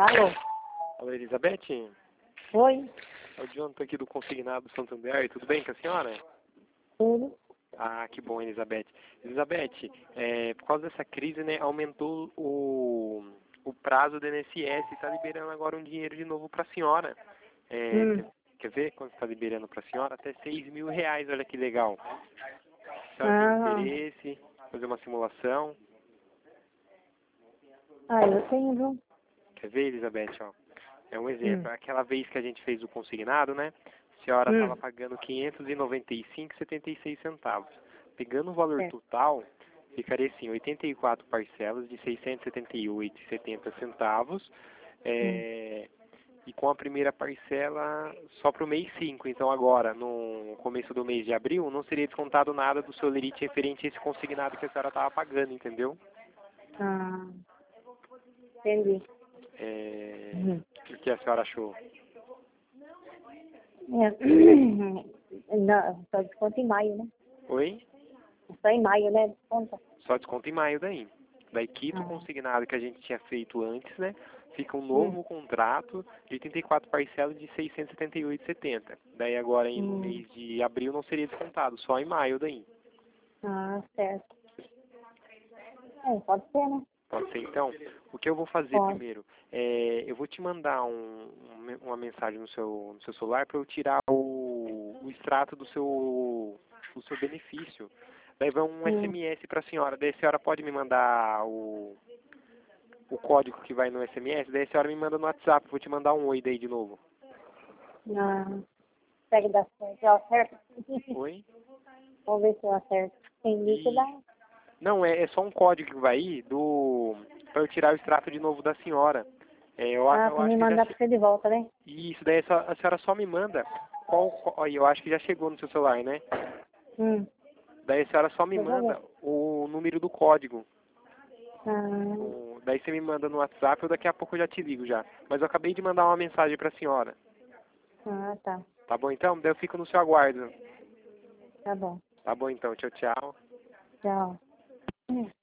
Alô? Alô, Elizabeth? Oi? É o Jonathan aqui do Consignado Santander. Tudo bem com a senhora? Tudo? Ah, que bom, Elizabeth. Elizabeth, por causa dessa crise, né, aumentou o prazo do INSS e está liberando agora um dinheiro de novo para a senhora. Quer ver quanto está liberando para a senhora? Até R$6.000, olha que legal. A senhora tem interesse em fazer uma simulação? Eu tenho, viu? Quer ver, Elizabeth? Ó, é um exemplo. Aquela vez que a gente fez o consignado, né? A senhora estava pagando R$ 595,76. Pegando o valor total, ficaria assim, 84 parcelas de R$ 678,70. E com a primeira parcela só para o mês 5. Então agora, no começo do mês de abril, não seria descontado nada do seu lerite referente a esse consignado que a senhora estava pagando, entendeu? Entendi. O que a senhora achou? Não, só desconto em maio, né? Oi? Só em maio, né? Desconta. Só desconto em maio daí. Daí quita o consignado que a gente tinha feito antes, né? Fica um novo contrato de 84 parcelas de R$ 678,70. Daí agora no mês de abril não seria descontado, só em maio daí. Certo. Pode ser, né? Pode ser então? O que eu vou fazer primeiro? Eu vou te mandar uma mensagem no seu celular para eu tirar o extrato do seu benefício. Daí vai um SMS para a senhora. Daí a senhora pode me mandar o código que vai no SMS. Daí a senhora me manda no WhatsApp. Vou te mandar um oi daí de novo. Pega da certo. Eu acerto. Oi? Vamos ver se eu acerto. Tem que dar. Não, é só um código que vai ir para eu tirar o extrato de novo da senhora. Eu Pra me acho que mandar pra você de volta, né? Isso, daí a senhora só me manda eu acho que já chegou no seu celular, né? Daí a senhora só me manda o número do código. Daí você me manda no WhatsApp ou daqui a pouco eu já te ligo já. Mas eu acabei de mandar uma mensagem pra senhora. Tá. Tá bom então? Daí eu fico no seu aguardo. Tá bom. Tá bom então, tchau, tchau. Tchau.